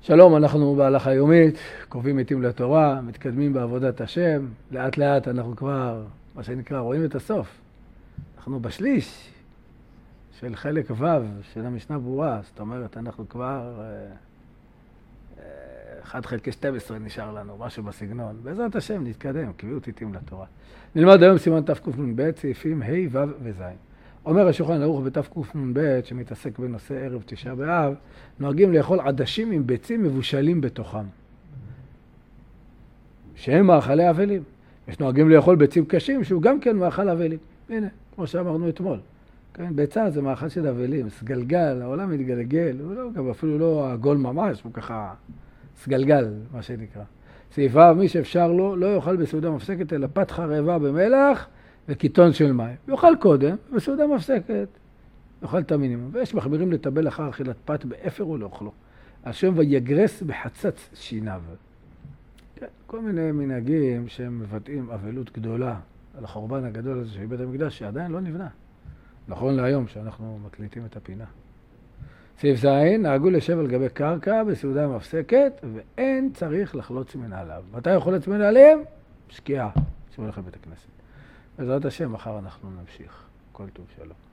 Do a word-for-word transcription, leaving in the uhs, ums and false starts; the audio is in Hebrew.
שלום, אנחנו בהלכה היומית, קרובים מתים לתורה, מתקדמים בעבודת השם, לאט לאט אנחנו כבר, מה שנקרא, רואים את הסוף. אנחנו בשליש של חלק ו' של המשנה ברורה, זאת אומרת, אנחנו כבר אחד חלקי שתים עשרה נשאר לנו, משהו בסגנון. בעזרת השם נתקדם, קביעות איתים לתורה. נלמד היום סימן תקנ"ב, סעיפים ה' ו' וז'. אומר השולחן ערוך בתקנ"ב, שמתעסק בנושא ערב תשעה באב, נוהגים לאכול עדשים עם ביצים מבושלים בתוכם, שהם מאכלי אבלים. יש נוהגים לאכול ביצים קשים, שהוא גם כן מאכל אבלים. הנה, כמו שאמרנו אתמול. כן, ביצה זה מאכל של אבלים, סגלגל, העולם מתגלגל, הוא לא, גם אפילו לא עגול ממש, הוא ככה סגלגל, מה שנקרא. סעיף ו', מי שאפשר לו, לא יאכל בסעודה מפסקת, אלא פת חרבה במלח וקיטון של מים. יאכל קודם, בסעודה מפסקת, יאכל את המינימום. ויש מחמירים לטבל אחר אכילת פת באפר ולאוכלו. השם ויגרס בחצץ שיניו. כן, כל מיני מנהגים שהם מבטאים אבלות גדולה על החורבן הגדול הזה של בית המקדש, שעדיין לא נבנה. נכון להיום שאנחנו מקליטים את הפינה. סעיף ז', נהגו לשב על גבי קרקע בסעודה מפסקת, ואין צריך לחלוץ מנעליו. מתי יכול לצאת מנעליהם? שקיעה, שבו לכם בית הכנסת. בעזרת השם, מחר אנחנו נמשיך. כל טוב, שלום.